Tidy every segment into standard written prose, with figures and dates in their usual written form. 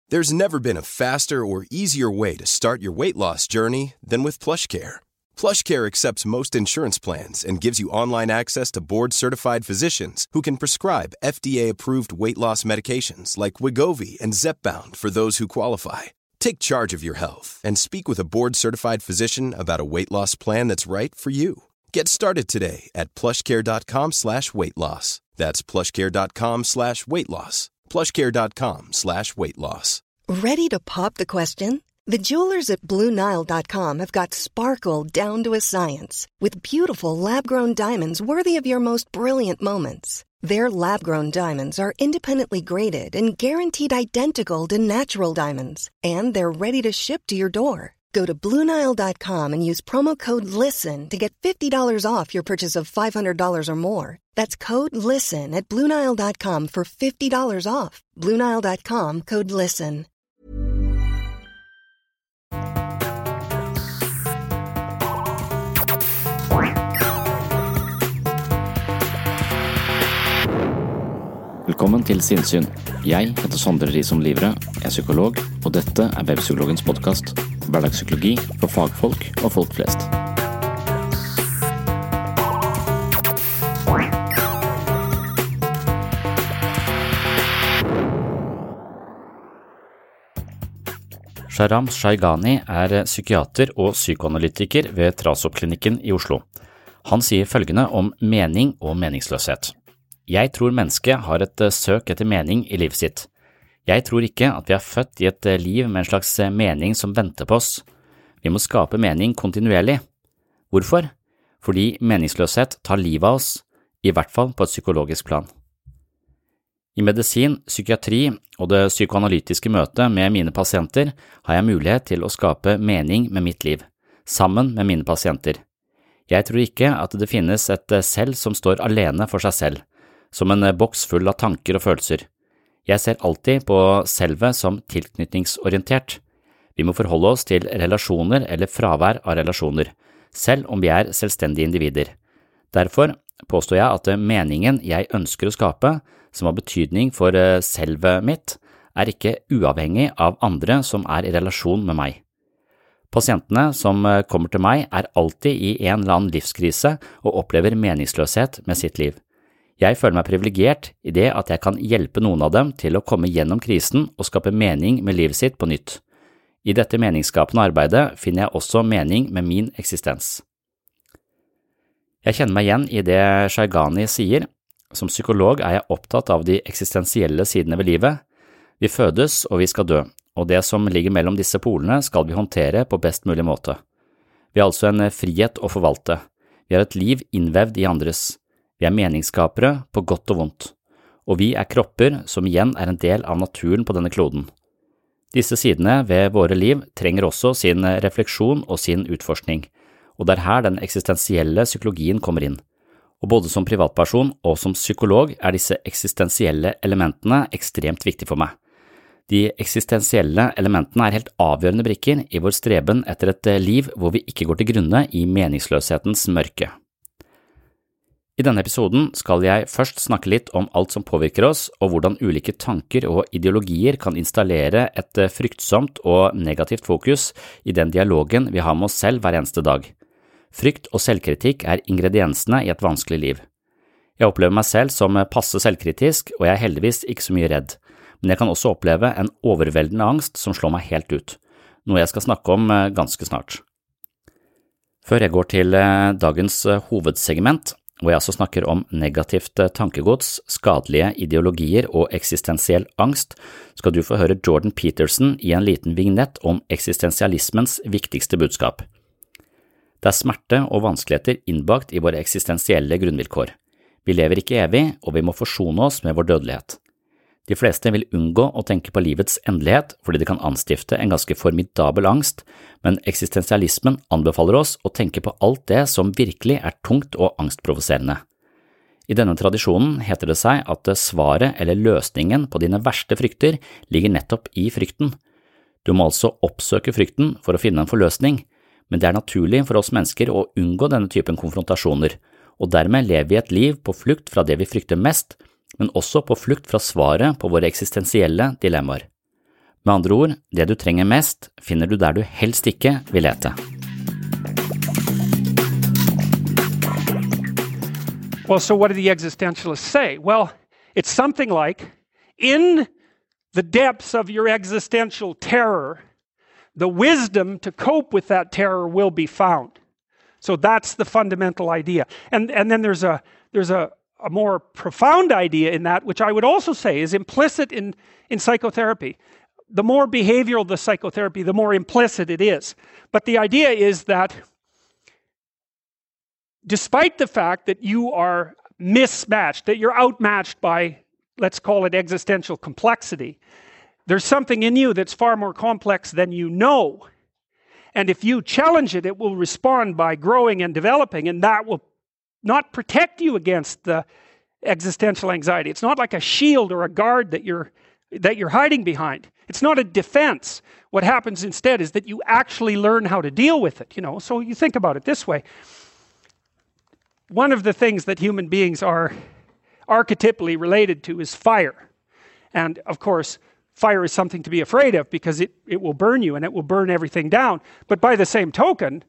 There's never been a faster or easier way to start your weight loss journey than with PlushCare. PlushCare accepts most insurance plans and gives you online access to board-certified physicians who can prescribe FDA-approved weight loss medications like Wegovy and Zepbound for those who qualify. Take charge of your health and speak with a board-certified physician about a weight loss plan that's right for you. Get started today at plushcare.com/weightloss. That's plushcare.com/weightloss. plushcare.com/weightloss. Ready to pop the question? The jewelers at BlueNile.com have got sparkle down to a science with beautiful lab-grown diamonds worthy of your most brilliant moments. Their lab-grown diamonds are independently graded and guaranteed identical to natural diamonds, and they're ready to ship to your door. Go to BlueNile.com and use promo code LISTEN to get $50 off your purchase of $500 or more. That's code LISTEN at BlueNile.com for $50 off. BlueNile.com, code LISTEN. Velkommen til Sinnsyn. Jeg heter Sondre Risom Livre, er psykolog, og dette er Webpsykologens podcast. Hverdagspsykologi for fagfolk og folk flest. Sharam Shaigani er psykiater og psykoanalytiker ved Trasop-klinikken i Oslo. Han sier følgende om mening og meningsløshet. Jeg tror mennesket har et søk etter mening i livet sitt. Jeg tror ikke at vi er født i et liv med en slags mening som venter på oss. Vi må skape mening kontinuerlig. Hvorfor? Fordi meningsløshet tar livet av oss, i hvert fall på et psykologisk plan. I medisin, psykiatri og det psykoanalytiske møtet med mine pasienter har jeg mulighet til å skape mening med mitt liv, sammen med mine pasienter. Jeg tror ikke at det finnes et selv som står alene for seg selv, som en boks full av tanker og følelser. Jeg ser alltid på selve som tilknytningsorientert. Vi må forholde oss til relasjoner eller fravær av relasjoner, selv om vi er selvstendige individer. Derfor påstår jeg at meningen jeg ønsker å skape, som har betydning for selve mitt, er ikke uavhengig av andre som er i relasjon med meg. Pasientene som kommer til meg er alltid i en eller annen livskrise og opplever meningsløshet med sitt liv. Jeg føler meg privilegert i det at jeg kan hjelpe noen av dem til å komme gjennom krisen og skape mening med livet sitt på nytt. I dette meningsskapende arbeidet finner jeg også mening med min eksistens. Jeg kjenner meg igjen i det Shaigani sier. Som psykolog er jeg opptatt av de eksistensielle sidene ved livet. Vi fødes og vi skal dø, og det som ligger mellom disse polene skal vi håndtere på best mulig måte. Vi har altså en frihet å forvalte. Vi har et liv innvevd i andres. Vi er meningsskapere på godt og vondt, og vi er kropper som igjen er en del av naturen på denne kloden. Disse sidene ved våre liv trenger også sin refleksjon og sin utforskning, og det er her den eksistensielle psykologien kommer inn. Og både som privatperson og som psykolog er disse eksistensielle elementene ekstremt viktige for meg. De eksistensielle elementene er helt avgjørende brikker i vår streben etter et liv hvor vi ikke går til grunne i meningsløshetens mørke. I denne episoden skal jeg først snakke litt om alt som påvirker oss, og hvordan ulike tanker og ideologier kan installere et fryktsomt og negativt fokus i den dialogen vi har med oss selv hver eneste dag. Frykt og selvkritikk er ingrediensene i et vanskelig liv. Jeg opplever meg selv som passe selvkritisk, og jeg er heldigvis ikke så mye redd, men jeg kan også oppleve en overveldende angst som slår meg helt ut, noe jeg skal snakke om ganske snart. Før jeg går til dagens hovedsegment, hvor jeg altså snakker om negativt tankegods, skadelige ideologier og eksistensiell angst, skal du få høre Jordan Peterson i en liten vignett om eksistensialismens viktigste budskap. Det er smerte og vanskeligheter innbakt i våre eksistensielle grunnvilkår. Vi lever ikke evig, og vi må forsone oss med vår dødelighet. De fleste vil unngå å tenke på livets endelighet fordi det kan anstifte en ganske formidabel angst, men eksistensialismen anbefaler oss å tenke på alt det som virkelig er tungt og angstprovoserende. I denne tradisjonen heter det seg at svaret eller løsningen på dine verste frykter ligger nettopp i frykten. Du må altså oppsøke frykten for å finne en forløsning, men det er naturlig for oss mennesker å unngå denne typen konfrontasjoner, og dermed lever vi et liv på flukt fra det vi frykter mest, men også på flukt fra svaret på våre eksistensielle dilemmaer. Med andre ord, det du trenger mest, finner du der du helst ikke vil lete. Well, so what do the existentialists say? Well, it's something like, in the depths of your existential terror, the wisdom to cope with that terror will be found. So that's the fundamental idea. And then there's a more profound idea in that, which I would also say is implicit in psychotherapy. The more behavioral the psychotherapy, the more implicit it is. But the idea is that despite the fact that you are mismatched, that you're outmatched by, let's call it existential complexity, there's something in you that's far more complex than you know. And if you challenge it, it will respond by growing and developing, and that will not protect you against the existential anxiety. It's not like a shield or a guard that you're hiding behind. It's not a defense. What happens instead is that you actually learn how to deal with it, So you think about it this way. One of the things that human beings are archetypally related to is fire. And of course, fire is something to be afraid of because it will burn you and it will burn everything down. But by the same token,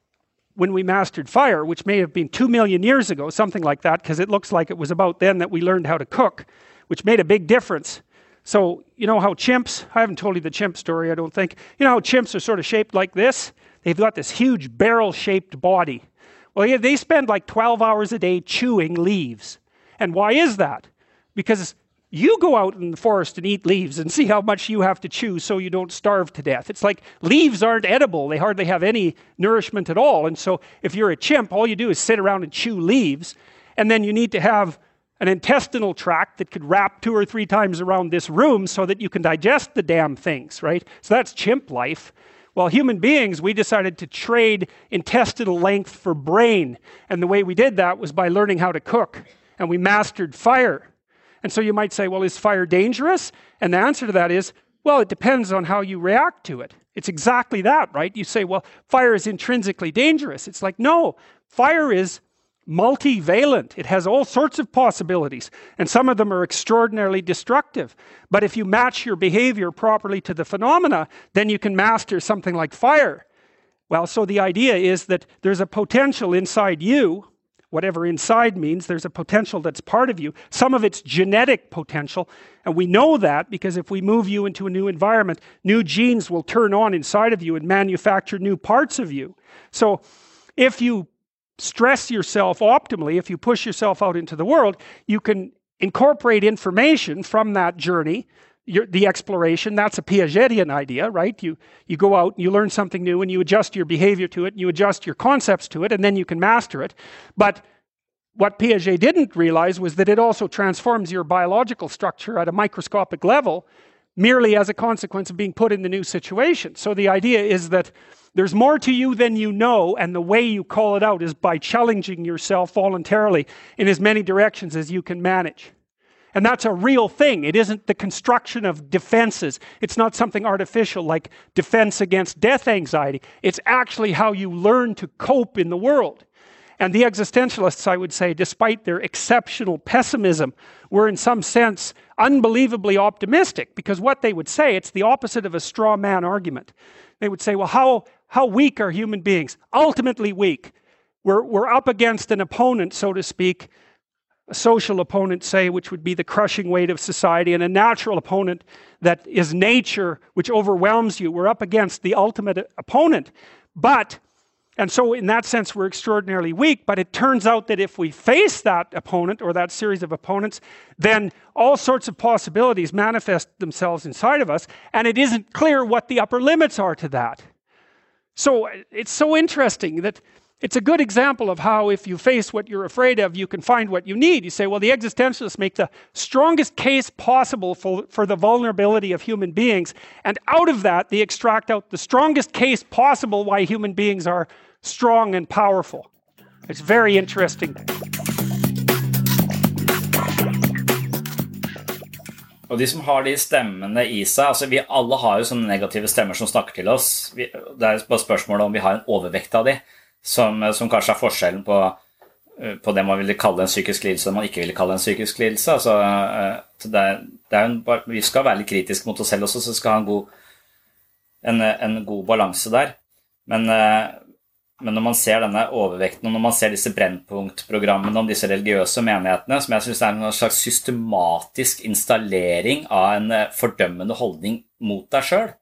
when we mastered fire, which may have been 2 million years ago, something like that, because it looks like it was about then that we learned how to cook, which made a big difference. So, you know how chimps, I haven't told you the chimp story, I don't think. You know how chimps are sort of shaped like this? They've got this huge barrel-shaped body. Well, yeah, they spend like 12 hours a day chewing leaves. And why is that? Because you go out in the forest and eat leaves and see how much you have to chew so you don't starve to death. It's like leaves aren't edible. They hardly have any nourishment at all. And so if you're a chimp, all you do is sit around and chew leaves. And then you need to have an intestinal tract that could wrap 2 or 3 times around this room so that you can digest the damn things, right? So that's chimp life. Well, human beings, we decided to trade intestinal length for brain. And the way we did that was by learning how to cook. And we mastered fire. And so you might say, well, is fire dangerous? And the answer to that is, well, it depends on how you react to it. It's exactly that, right? You say, well, fire is intrinsically dangerous. It's like, no, fire is multivalent. It has all sorts of possibilities, and some of them are extraordinarily destructive. But if you match your behavior properly to the phenomena, then you can master something like fire. Well, so the idea is that there's a potential inside you, whatever inside means, there's a potential that's part of you. Some of it's genetic potential, and we know that because if we move you into a new environment, new genes will turn on inside of you and manufacture new parts of you. So if you stress yourself optimally, if you push yourself out into the world, you can incorporate information from that journey, the exploration. That's a Piagetian idea, right? You go out and you learn something new and you adjust your behavior to it and you adjust your concepts to it and then you can master it. But what Piaget didn't realize was that it also transforms your biological structure at a microscopic level merely as a consequence of being put in the new situation. So the idea is that there's more to you than you know, and the way you call it out is by challenging yourself voluntarily in as many directions as you can manage. And that's a real thing. It isn't the construction of defenses. It's not something artificial like defense against death anxiety. It's actually how you learn to cope in the world. And the existentialists, I would say, despite their exceptional pessimism, were in some sense unbelievably optimistic, because what they would say, it's the opposite of a straw man argument. They would say, well, how weak are human beings? Ultimately weak. We're up against an opponent, so to speak, a social opponent, say, which would be the crushing weight of society, and a natural opponent that is nature, which overwhelms you. We're up against the ultimate opponent. And so in that sense, we're extraordinarily weak, but it turns out that if we face that opponent or that series of opponents, then all sorts of possibilities manifest themselves inside of us, and it isn't clear what the upper limits are to that. So it's so interesting that it's a good example of how if you face what you're afraid of, you can find what you need. You say, well, the existentialists make the strongest case possible for the vulnerability of human beings, and out of that, they extract out the strongest case possible why human beings are strong and powerful. It's very interesting. Og de som har de stemmene I seg, altså vi alle har jo sånne negative stemmer som snakker til oss. Det bare spørsmålet om vi har en overvekt av de, som kanskje forskjellen på på det man ville kalle en psykisk lidelse, og man ikke ville kalle en psykisk lidelse. Altså, vi skal være litt kritiske mot oss selv også, så vi skal ha en god balanse der. Men når man ser denne overvekten, og når man ser disse brennpunktprogrammene om disse religiøse menighetene, som jeg synes en slags systematisk installering av en fordømmende holdning mot deg selv,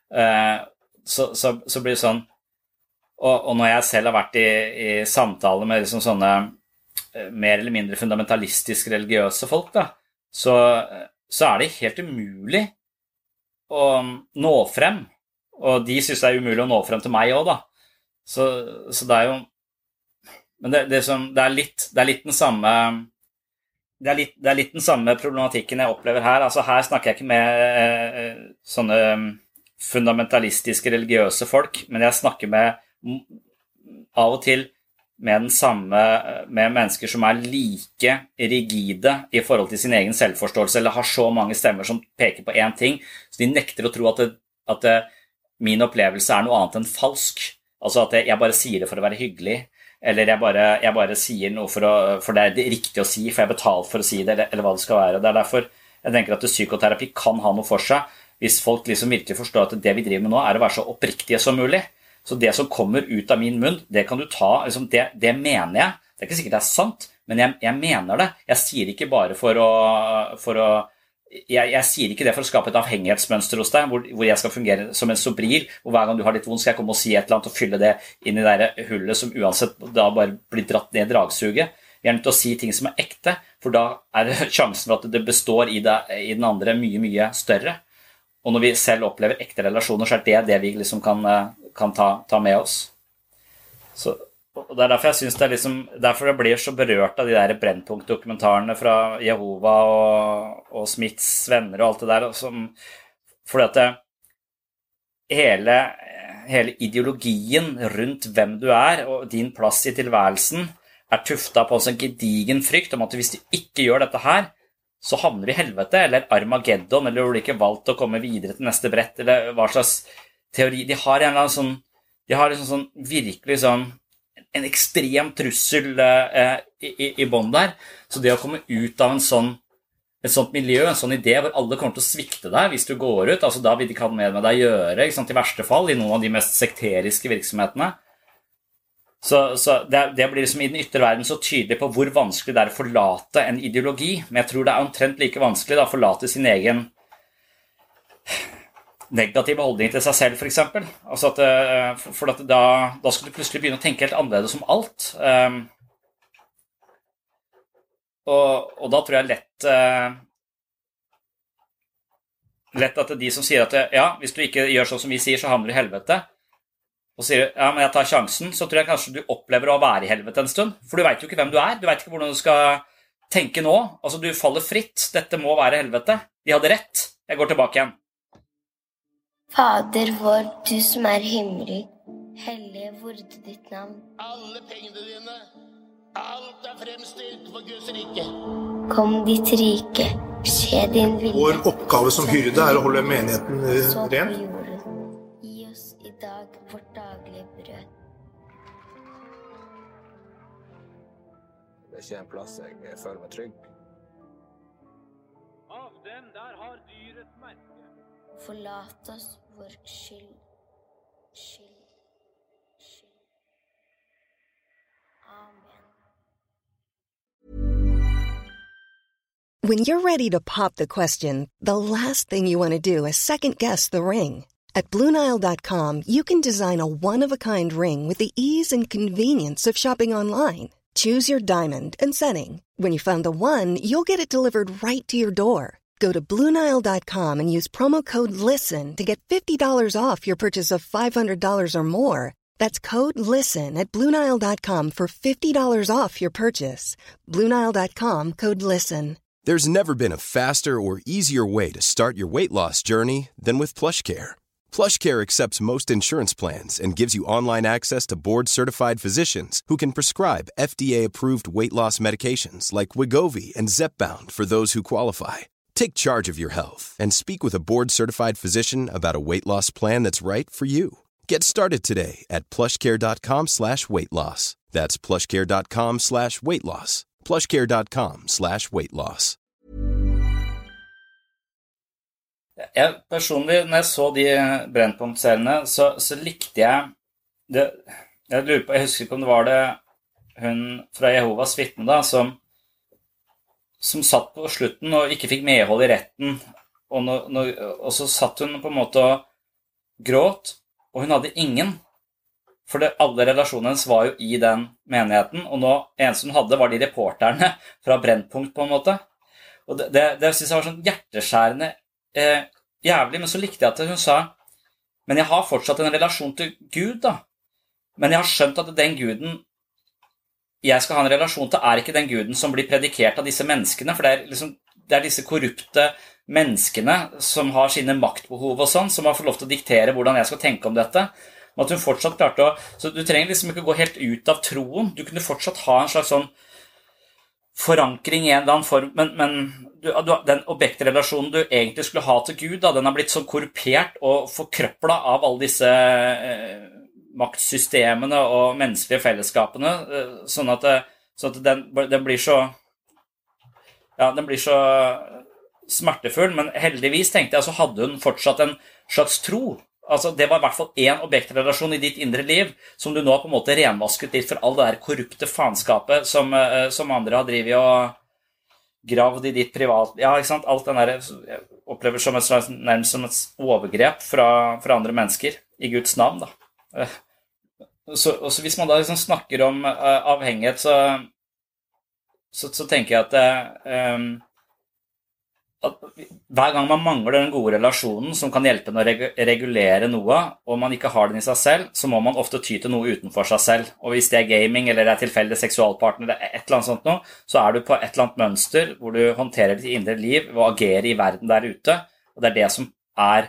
så blir det sånn. Og når jeg selv har vært i samtale med liksom sånne mer eller mindre fundamentalistiske religiøse folk, da, så det helt umulig å nå frem. Og de synes det umulig å nå frem til meg også, da. Så det jo. Men det er litt den samme. Det er litt den samme problematikken jeg opplever her. Altså her snakker jeg ikke med sånne fundamentalistiske religiøse folk, men jeg snakker med av og til med mennesker som like rigide i forhold til sin egen selvforståelse, eller har så mange stemmer som peker på en ting, så de nekter å tro at min opplevelse noe annet enn falsk. Altså at jeg bare sier det for å være hyggelig, eller jeg bare sier noe for det det riktig å si, for jeg betalt for å si det, eller hva det skal være. Det derfor jeg tenker at psykoterapi kan ha noe for seg, hvis folk liksom virkelig forstår at det vi driver med nå å være så oppriktige som mulig. Så det som kommer ut av min munn, det kan du ta, liksom, det mener jeg. Det ikke sikkert det sant, men jeg mener det. Jeg sier ikke bare jeg sier ikke det for å skape et avhengighetsmønster hos deg, hvor jeg skal fungere som en sobril, og hver gang du har litt vondt skal jeg komme og si et eller annet og fylle det inn i det hullet som uansett da bare blir dratt ned dragsuget. Vi nødt til å si ting som ekte, for da det sjansen for at det består i den andre mye, mye større. Og når vi selv opplever ekte relasjoner, så det vi liksom kan ta med oss. Så, og det derfor jeg synes derfor jeg blir så berørt av de der brennpunktdokumentarene fra Jehova og Smiths venner og alt det der, fordi at hele ideologien rundt hvem du og din plass i tilværelsen tuftet på en sånn gedigen frykt om at hvis du ikke gjør dette her, så havner du i helvete, eller Armageddon, eller du blir ikke valgt å komme videre til neste brett, eller hva slags teori. De har en eller annen sånn, virkelig sånn, en ekstrem trussel i bånd der. Så det å komme ut av et sånt miljø, en sånn idé hvor alle kommer til å svikte deg hvis du går ut, altså da vil de ikke ha med deg å gjøre, ikke sant, i verste fall, i noen av de mest sekteriske virksomhetene. Så det blir liksom i den ytre verden så tydelig på hvor vanskelig det å forlate en ideologi, men jeg tror det omtrent like vanskelig å forlate sin egen negative holdning til seg selv, for eksempel. Altså for da skal du plutselig begynne å tenke helt annerledes om alt. Og da tror jeg lett at de som sier at ja, hvis du ikke gjør sånn som vi sier, så havner du i helvete, og sier, ja, men jeg tar sjansen, så tror jeg kanskje du opplever å være i helvete en stund, for du vet jo ikke hvem du du vet ikke hvordan du skal tenke nå, altså du faller fritt, dette må være helvete, de hadde rett, jeg går tilbake igjen. Fader vår, du som himmelig, hellig vorde ditt navn. Alle pengene dine, alt fremstilt for Guds rike. Kom ditt rike, skje din vilje. Vår oppgave som hyrde å holde menigheten ren. Gi oss i dag vårt daglige brød. Det ikke en plass jeg føler meg trygg. Av dem der har dyrets merke. Forlat oss vår skyld. Amen. When you're ready to pop the question, the last thing you want to do is second-guess the ring. At BlueNile.com, you can design a one-of-a-kind ring with the ease and convenience of shopping online. Choose your diamond and setting. When you find the one, you'll get it delivered right to your door. Go to BlueNile.com and use promo code LISTEN to get $50 off your purchase of $500 or more. That's code LISTEN at BlueNile.com for $50 off your purchase. BlueNile.com, code LISTEN. There's never been a faster or easier way to start your weight loss journey than with PlushCare. PlushCare accepts most insurance plans and gives you online access to board-certified physicians who can prescribe FDA-approved weight loss medications like Wegovy and Zepbound for those who qualify. Take charge of your health and speak with a board-certified physician about a weight loss plan that's right for you. Get started today at plushcare.com/weight-loss. That's plushcare.com/weight loss. plushcare.com/weight-loss. Jeg personlig, når jeg så de Brennpunkt-seriene, så likte jeg det. Jeg lurer på, jeg husker ikke om det var det hun fra Jehovas vitne da, som satt på slutten og ikke fikk medhold i retten, og så satt hun på en måte og gråt, og hun hadde ingen, for alle relasjonene hennes var jo i den menigheten, og nå eneste hun hadde var de reporterne fra Brennpunkt på en måte, og det synes jeg var sånn hjerteskjærende jævlig, men så likte jeg at hun sa, men jeg har fortsatt en relasjon til Gud da, men jeg har skjønt at den guden jeg skal ha en relasjon til er ikke den guden som blir predikert av disse menneskene, for det er disse korrupte menneskene som har sine maktbehov og sånn, som har fått lov til å diktere hvordan jeg skal tenke om dette, men at hun fortsatt klarte å, så du trenger liksom ikke gå helt ut av troen, du kunne fortsatt ha en slags sånn forankring i en eller annen form, men den objektrelasjonen du egentlig skulle ha til Gud, da, den har blitt sånn korrupert og forkrøplet av alle disse maktsystemene og menneskelige fellesskapene, sånn at den blir så smertefull, men heldigvis tenkte jeg så hadde hun fortsatt en slags tro. Altså det var I hvert fall en objektrelasjon I ditt indre liv, som du nå på en måte renvasket litt for all det der korrupte faenskapet som andre har drivet og gravd I ditt privat, ja, ikke sant, alt den der jeg opplever som nærmest som et overgrep fra andre mennesker I Guds navn da. Så hvis man da liksom snakker om avhengighet, så tenker jeg at hver gang man mangler den gode relasjonen som kan hjelpe en å regulere noe, og man ikke har den I seg selv, så må man ofte ty til noe utenfor seg selv. Og hvis det gaming, eller det tilfeldig seksualpartner, eller et eller annet sånt noe, så du på et eller annet mønster hvor du håndterer ditt indre liv og agerer I verden der ute, og det det som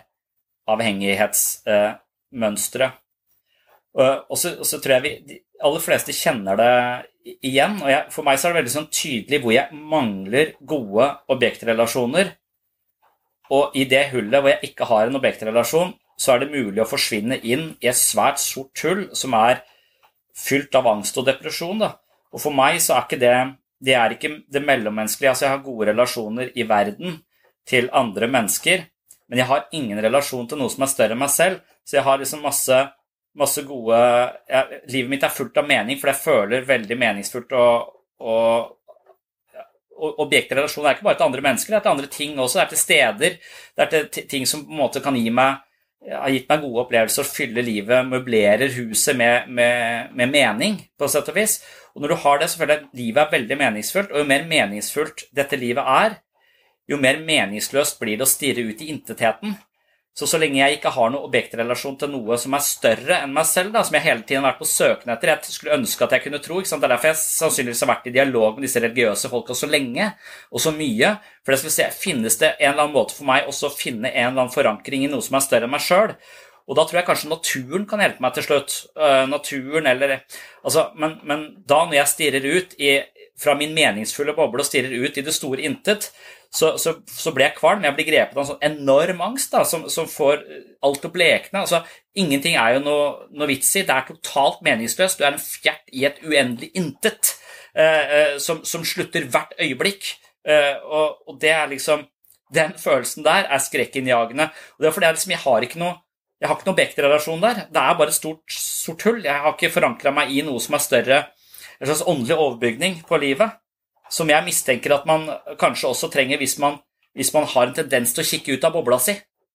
avhengighetsmønstret. Og så tror jeg de aller fleste kjenner det igjen, og for meg så det veldig sånn tydelig hvor jeg mangler gode objektrelasjoner, og I det hullet hvor jeg ikke har en objektrelasjon, så det mulig å forsvinne inn I et svært sort hull som fylt av angst og depresjon da. Og for meg så ikke det ikke det mellommenneskelige, altså jeg har gode relasjoner I verden til andre mennesker, men jeg har ingen relasjon til noe som større enn meg selv, så jeg har liksom masse gode, livet mitt fullt av mening, for jeg føler veldig meningsfullt, og objektrelasjon ikke bare til andre mennesker, det til andre ting også, det til steder, det til ting som på en måte kan har gitt meg gode opplevelser, fylle livet, møblerer huset med mening, på sett og vis. Og når du har det, så føler jeg at livet veldig meningsfullt, og jo mer meningsfullt dette livet jo mer meningsløst blir det å stirre ut I intetheten. Så lenge jeg ikke har noen objektrelasjon til noe som større enn meg selv, da, som jeg hele tiden har vært på søken etter, jeg skulle ønske at jeg kunne tro, ikke sant? Det derfor jeg sannsynligvis har vært I dialog med disse religiøse folka så lenge, og så mye, for det skal se, finnes det en eller annen måte for meg også å finne en eller annen forankring I noe som større enn meg selv, og da tror jeg kanskje naturen kan hjelpe meg til slutt, naturen eller, altså, men da når jeg stirrer ut fra min meningsfulle boble og stirrer ut I det store intet, så blir jeg kvalm, jeg blir grepet av en sånn enorm angst da, som får alt å blekne, altså ingenting jo noe vits I, det totalt meningsløst, du en fjert I et uendelig intet, som slutter hvert øyeblikk, og det liksom, den følelsen der skrekkinnjagende, og det fordi liksom, jeg har ikke noe objektrelasjon der, det bare et sort hull, jeg har ikke forankret meg I noe som større, en slags åndelig overbygning på livet, som jeg mistenker at man kanskje også trenger hvis man har en tendens til å kikke ut av bobla si.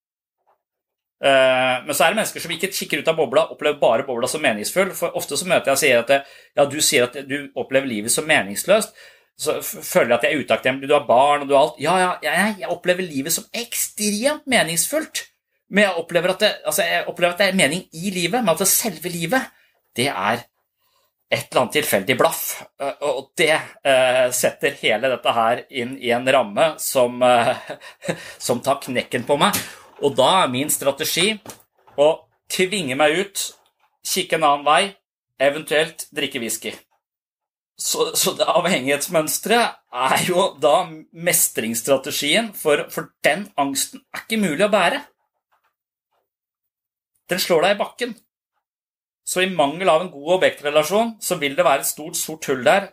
Men så det mennesker som ikke kikker ut av bobla, opplever bare bobla som meningsfull, for ofte så møter jeg og sier at du sier at du opplever livet som meningsløst, så føler jeg at jeg utakknemlig, du har barn og du har alt. Jeg opplever livet som ekstremt meningsfullt, men jeg opplever at det mening I livet, men at det selve livet, det et eller annet tilfeldig blaff, og det setter hele dette her inn I en ramme som tar knekken på meg, og da min strategi å tvinge meg ut, kikke en annen vei, eventuelt drikke whisky. Så det avhengighetsmønstret jo da mestringsstrategien, for den angsten ikke mulig å bære. Den slår deg I bakken. Så i mangel av en god objektrelasjon, så vil det være et stort, sort hull der,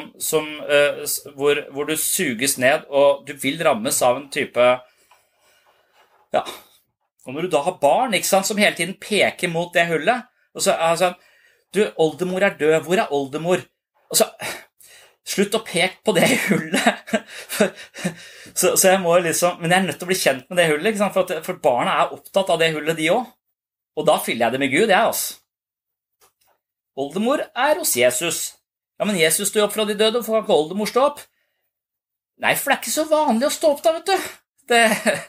hvor du suges ned, og du vil rammes av en type, ja, og når du da har barn, ikke sant, som hele tiden peker mot det hullet, og så er det sånn, du, oldemor er død, hvor er oldemor? Og så, slutt å peke på det hullet. så jeg må liksom, men jeg er nødt til å bli kjent med det hullet, ikke sant, for barna er opptatt av det hullet de også, og da fyller jeg det med Gud, jeg, altså. Oldemor er hos Jesus. Ja, men Jesus stod opp fra de døde, hvorfor kan ikke oldemor stå opp? Nei, for det er ikke så vanlig å stå opp da, vet du. Det...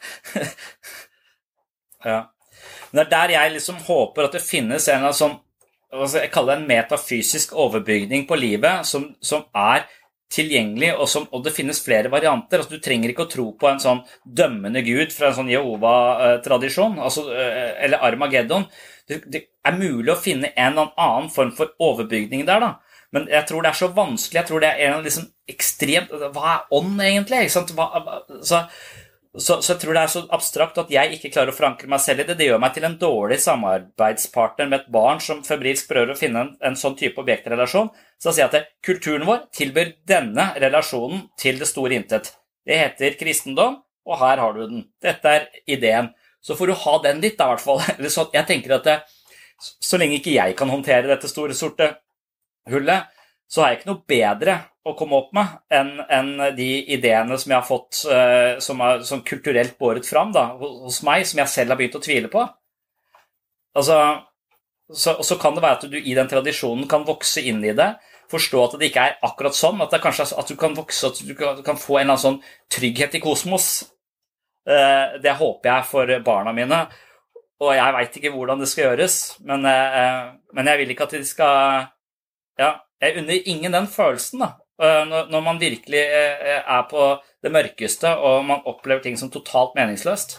ja. Men det er der jeg liksom håper at det finnes en eller annen sånn, jeg kaller det en metafysisk overbygning på livet, som er tilgjengelig, og det finnes flere varianter. Altså, du trenger ikke å tro på en sånn dømmende Gud fra en sånn Jehova-tradisjon, altså, eller Armageddon. Det er mulig å finne en eller annen form for overbygning der, da. Men jeg tror det er så vanskelig, jeg tror det er en liksom ekstremt, hva er ånd egentlig, ikke sant? Så jeg tror det er så abstrakt at jeg ikke klarer å forankre meg selv i det. Det gjør meg til en dårlig samarbeidspartner med et barn som febrilsk prøver å finne en sånn type objektrelasjon. Så sier jeg at kulturen vår tilbyr denne relasjonen til det store intet. Det heter kristendom, og her har du den. Dette er ideen. Så får du ha den litt, da, i hvert fall. Eller så, jeg tenker at så lenge ikke jeg kan håndtere dette store sorte hullet, så har jeg ikke noe bedre å komme opp med enn de ideene som jeg har fått, som er sånn kulturelt båret fram da, hos meg, som jeg selv har begynt å tvile på. Altså, så kan det være at du i den tradisjonen kan vokse inn i det, forstå at det ikke er akkurat sånn, at det kanskje er at du kan vokse, at du kan få en eller annen sånn trygghet i kosmos. Det håper jeg for barna mine, og jeg vet ikke hvordan det skal gjøres, men jeg vil ikke at de skal, ja, jeg unner ingen den følelsen da, når man virkelig er på det mørkeste, og man opplever ting som totalt meningsløst.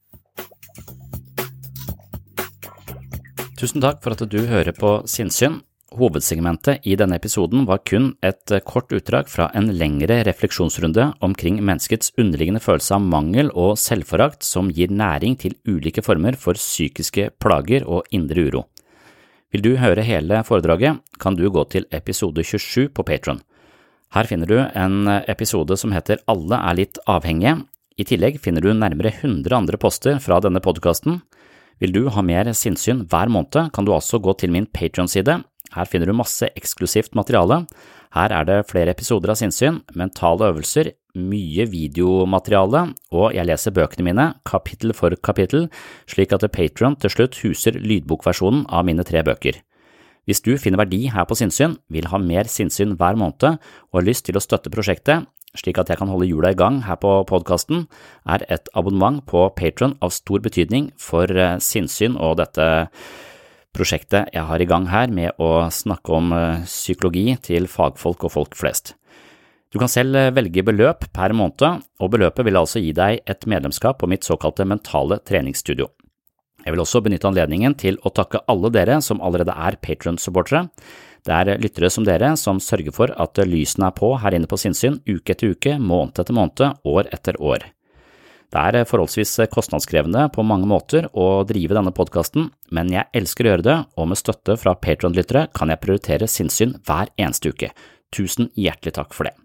Tusen takk for at du hører på Sinnsyn. Hovedsegmentet i denne episoden var kun et kort utdrag fra en lengre refleksjonsrunde omkring menneskets underliggende følelse av mangel og selvforakt som gir næring til ulike former for psykiske plager og indre uro. Vil du høre hele foredraget, kan du gå til episode 27 på Patreon. Her finner du en episode som heter Alle er litt avhengige. I tillegg finner du nærmere 100 andre poster fra denne podcasten. Vil du ha mer sinnssyn hver måned, kan du også gå til min Patreon-side. Her finner du masse eksklusivt materiale. Her er det flere episoder av sinnssyn, mentale øvelser, mye videomateriale, og jeg leser bøkene mine kapittel for kapittel, slik at Patreon til slutt huser lydbokversjonen av mine 3 bøker. Hvis du finner verdi her på sinnssyn, vil ha mer sinnssyn hver måned og har lyst til å støtte prosjektet, slik at jeg kan holde hjula i gang her på podcasten, er et abonnement på Patreon av stor betydning for sinnssyn og dette prosjektet jeg har i gang her med å snakke om psykologi til fagfolk og folk flest. Du kan selv velge beløp per måned, og beløpet vil altså gi deg et medlemskap på mitt såkalte mentale treningsstudio. Jeg vil også benytte anledningen til å takke alle dere som allerede er Patreon-supportere. Det er lyttere som dere som sørger for at lysene er på her inne på Sinnsyn uke etter uke, måned etter måned, år etter år. Det er forholdsvis kostnadskrevende på mange måter å drive denne podcasten, men jeg elsker å gjøre det, og med støtte fra Patreon-lyttere kan jeg prioritere sinnssyn hver eneste uke. Tusen hjertelig takk for det.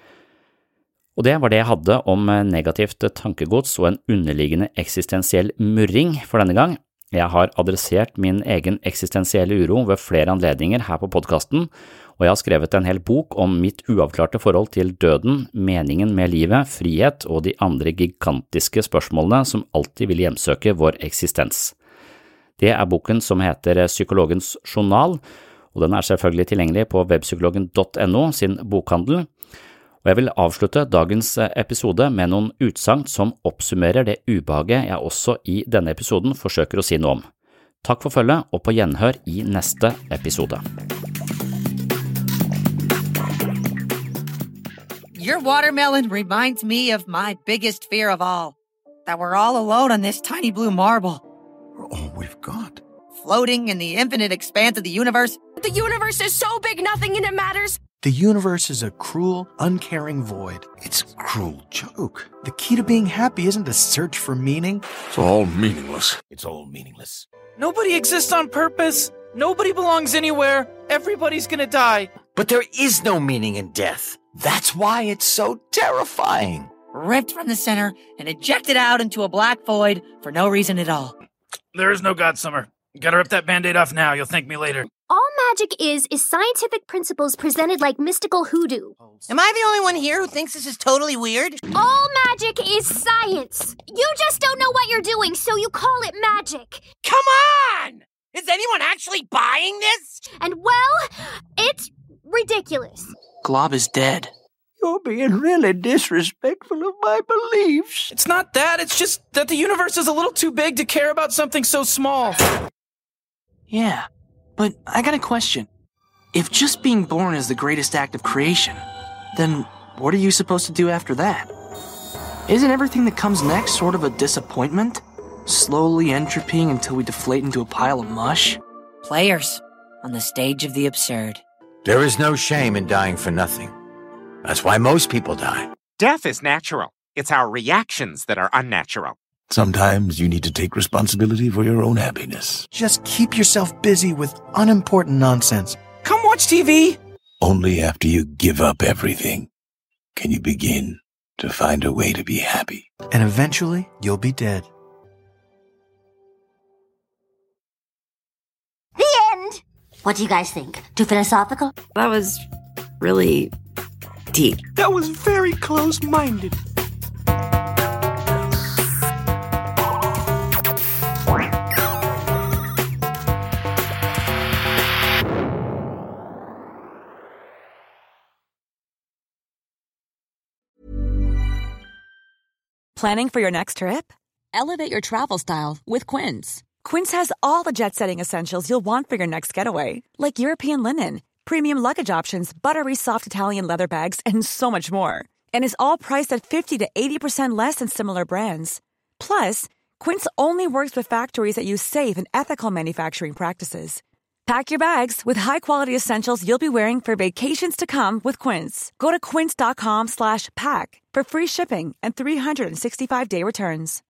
Og det var det jeg hadde om negativt tankegods og en underliggende eksistensiell murring for denne gang. Jeg har adressert min egen eksistensielle uro ved flere anledninger her på podcasten, og jeg har skrevet en hel bok om mitt uavklarte forhold til døden, meningen med livet, frihet og de andre gigantiske spørsmålene som alltid vil hjemsøke vår eksistens. Det er boken som heter Psykologens journal, og den er selvfølgelig tilgjengelig på webpsykologen.no sin bokhandel. Og jeg vil avslutte dagens episode med noen utsagn som oppsummerer det ubehaget jeg også i denne episoden forsøker å si noe om. Takk for følget, og på gjenhør i neste episode. Your watermelon reminds me of my biggest fear of all, that we're all alone on this tiny blue marble. We're all we've got. Floating in the infinite expanse of the universe. The universe is so big nothing in it matters. The universe is a cruel, uncaring void. It's a cruel joke. The key to being happy isn't to search for meaning. It's all meaningless. It's all meaningless. Nobody exists on purpose. Nobody belongs anywhere. Everybody's gonna die. But there is no meaning in death. That's why it's so terrifying. Ripped from the center and ejected out into a black void for no reason at all. There is no God, Summer. Gotta rip that Band-Aid off now. You'll thank me later. All magic is scientific principles presented like mystical hoodoo. Am I the only one here who thinks this is totally weird? All magic is science. You just don't know what you're doing, so you call it magic. Come on! Is anyone actually buying this? And well, it's ridiculous. Glob is dead. You're being really disrespectful of my beliefs. It's not that. It's just that the universe is a little too big to care about something so small. Yeah, but I got a question. If just being born is the greatest act of creation, then what are you supposed to do after that? Isn't everything that comes next sort of a disappointment? Slowly entropying until we deflate into a pile of mush? Players on the stage of the absurd. There is no shame in dying for nothing. That's why most people die. Death is natural. It's our reactions that are unnatural. Sometimes you need to take responsibility for your own happiness. Just keep yourself busy with unimportant nonsense. Come watch TV! Only after you give up everything can you begin to find a way to be happy. And eventually, you'll be dead. The end! What do you guys think? Too philosophical? That was really deep. That was very close-minded. Planning for your next trip? Elevate your travel style with Quince. Quince has all the jet-setting essentials you'll want for your next getaway, like European linen, premium luggage options, buttery soft Italian leather bags, and so much more. And is all priced at 50 to 80% less than similar brands. Plus, Quince only works with factories that use safe and ethical manufacturing practices. Pack your bags with high-quality essentials you'll be wearing for vacations to come with Quince. Go to quince.com/pack for free shipping and 365-day returns.